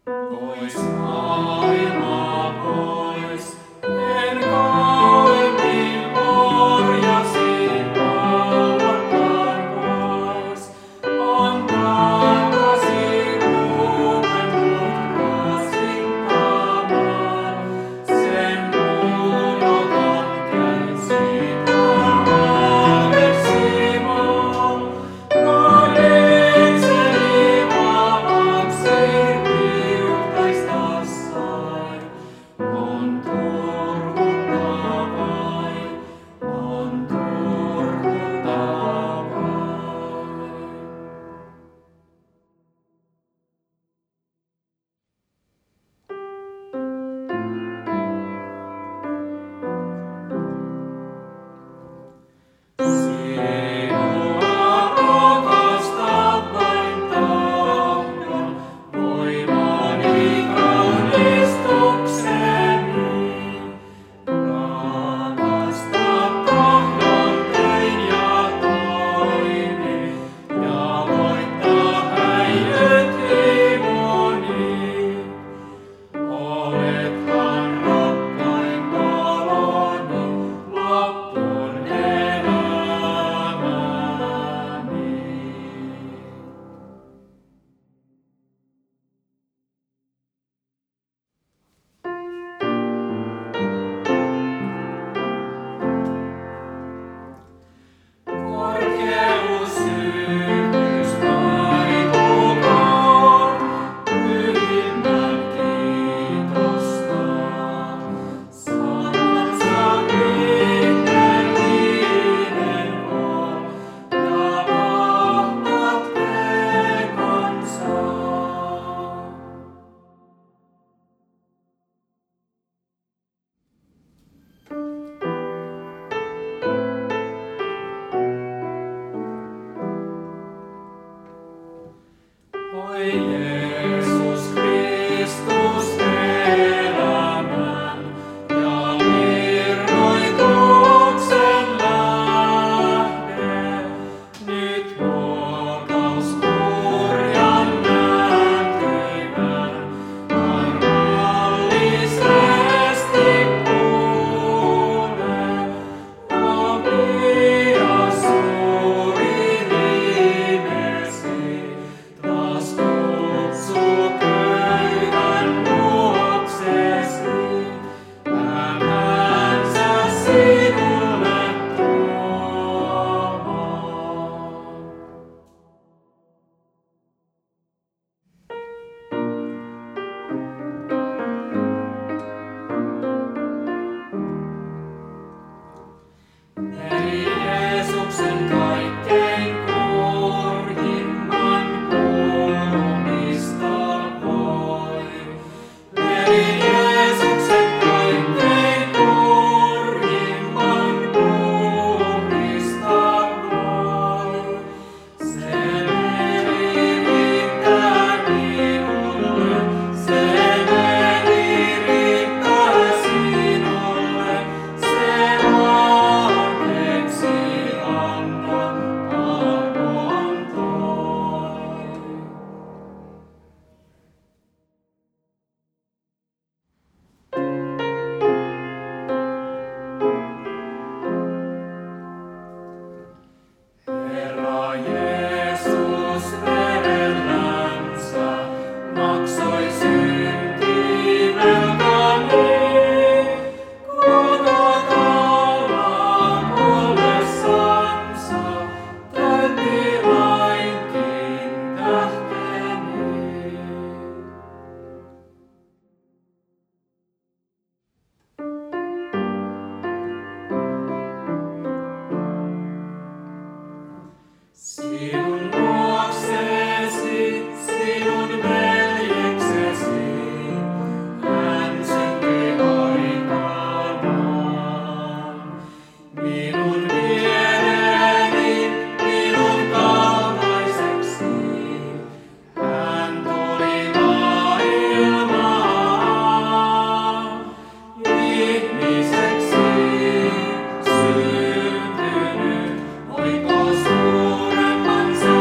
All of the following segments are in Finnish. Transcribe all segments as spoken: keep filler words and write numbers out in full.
Pois maailmaa pois, en kauemmin orjasi vallan pois. On takaisin ruvennut rasittamaan, sen muodokan käyn sitä aversimaan. Kodekseni vavaksi viuhtaista sain, on turhuttaa vain, on turhuttaa vain. Sinua rakastaa vain tahdon, voimani kaunistukseni. Rakastaa tahdon tein ja toimi, ja voittaa häijyt himoni. Olethan rakkain taloni, loppuun elämäni. Korkeus syvyys taitukoon, pyhimmän kiitostaa. Sanansa ihmeellinen on, ja vahvat tekonsa. Oi Jeesus Kristus elämän ja virvoituksen lähde, nyt huokaus kurjan näkyvän, armollisesti kuule, opia suuri nimesi, taas kutsuu köyhän luoksesi, hämänsä sinulle tuomaan. Eli Jeesuksen kaikkein kurjimman puhumista voi. Eli Jeesuksen kaikkein kurjimman puhumista voi. Se veri riittää minulle, se veri riittää sinulle, se anteeksi annon armon toi. Herra Jeesus verellänsä maksoi syntivelkani. Kototalla kuollessansa täytti lainkin tähteni. Sinun luoksesi, sinun veljeksesi, hän syntyi aikanaan. Minun viereeni, minun kaltaiseksi, hän tuli maailmaan. Ihmiseksi syntynyt, oiko suuremman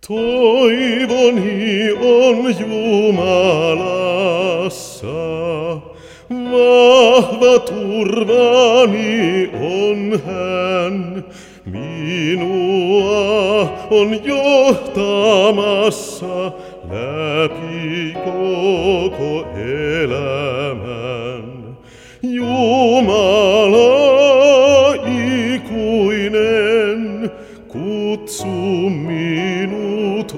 Toivoni on Jumalassa, vahva turvani on hän. Minua on johtamassa läpi koko elämän. Jumala ikuinen, kutsu minut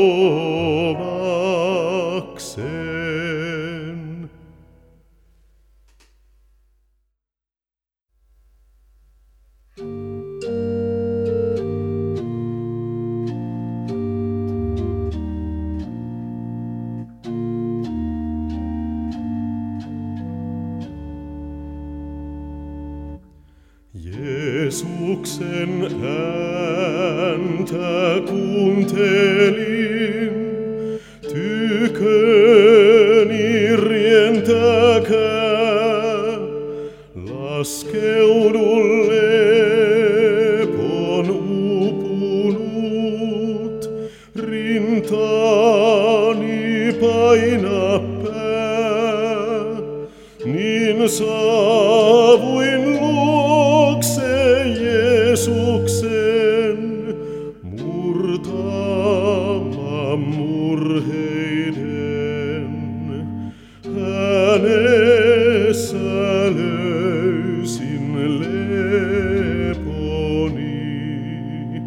omakseen. Jeesuksen ääntä kuuntelin, tyköni rientäkää, laskeudun lepon upunut, rintaani paina pää, niin saavuin Jeesuksen murtaman murheiden. Hänessä löysin leponi,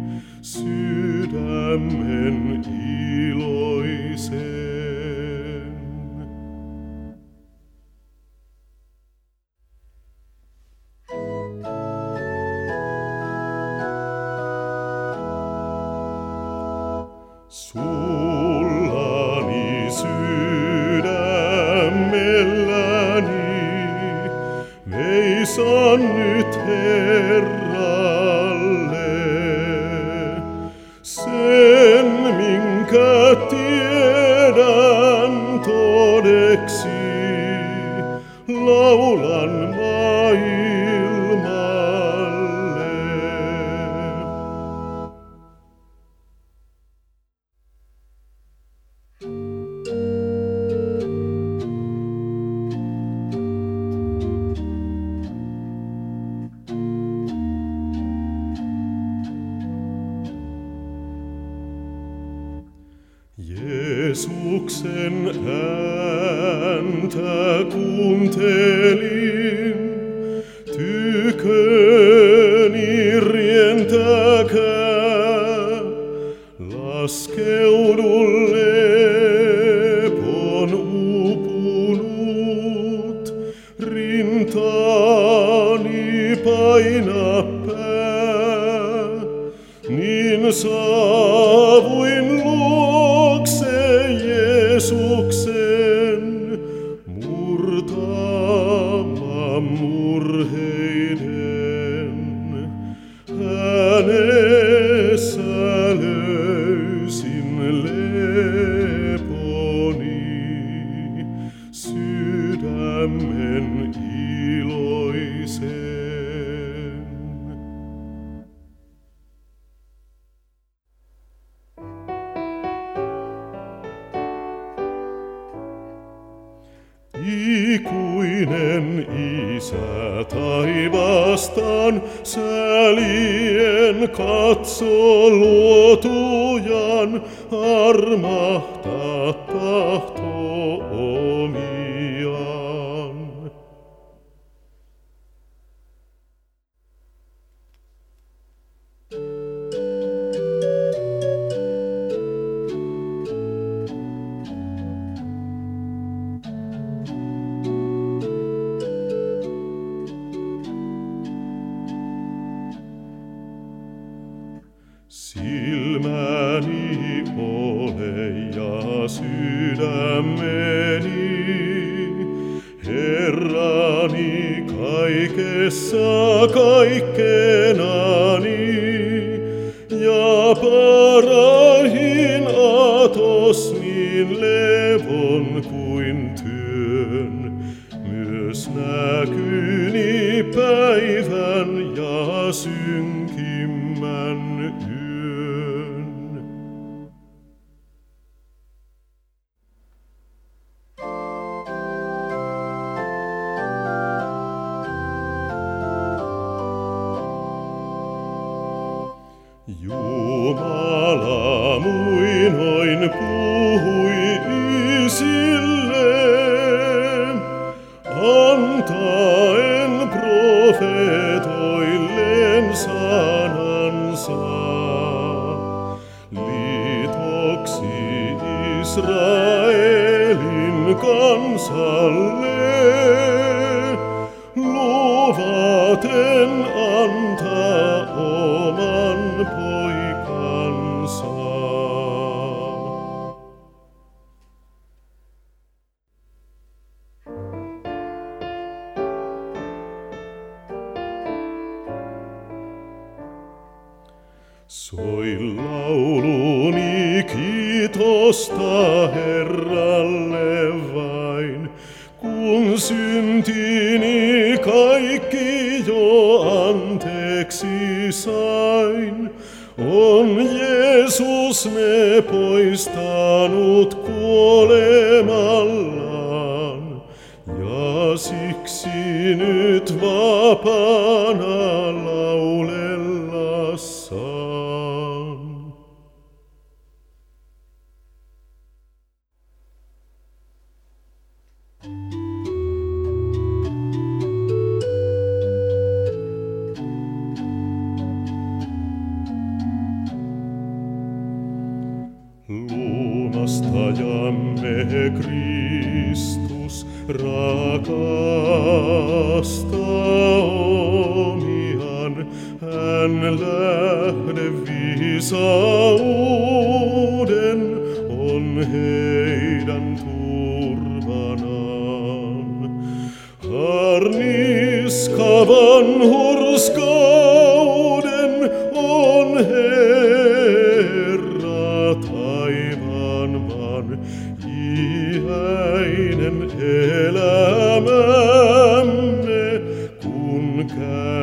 sydämen iloisen. Sullani sydämelläni veisan nyt Herralle. Sen minkä tiedän todeksi, laulan maailmalle. Jeesuksen ääntä kuuntelin, tyköni rientäkää, laskeudun lepon upunut, rintaani paina pää, niin saavuin Jeesuksen murtaman murheiden. Hänessä löysin leponi, sydämen iloisen. Ikuinen Isä taivastaan säälien katso luotujan, armahtaa tahto omiaan. Silmäni ole ja sydämeni, Herrani kaikessa kaikkenani, ja parahin atos niin levon kuin työn, myös näkyni päivän ja synkimmän yön. luvaten antaa oman poikansa. Soi lauluni kiitosta Herralle vain, kun syntini kaikki jo anteeksi sain. On Jeesus ne poistanut kuolemallaan, ja siksi nyt vapaana laulella saan. Lunastajamme Kristus rakastaa omiaan, hän lähde viisauden on heidän turvanaan. Harniskavan hurskauden on Herra taivaan maan, iäinen elämämme kun käy.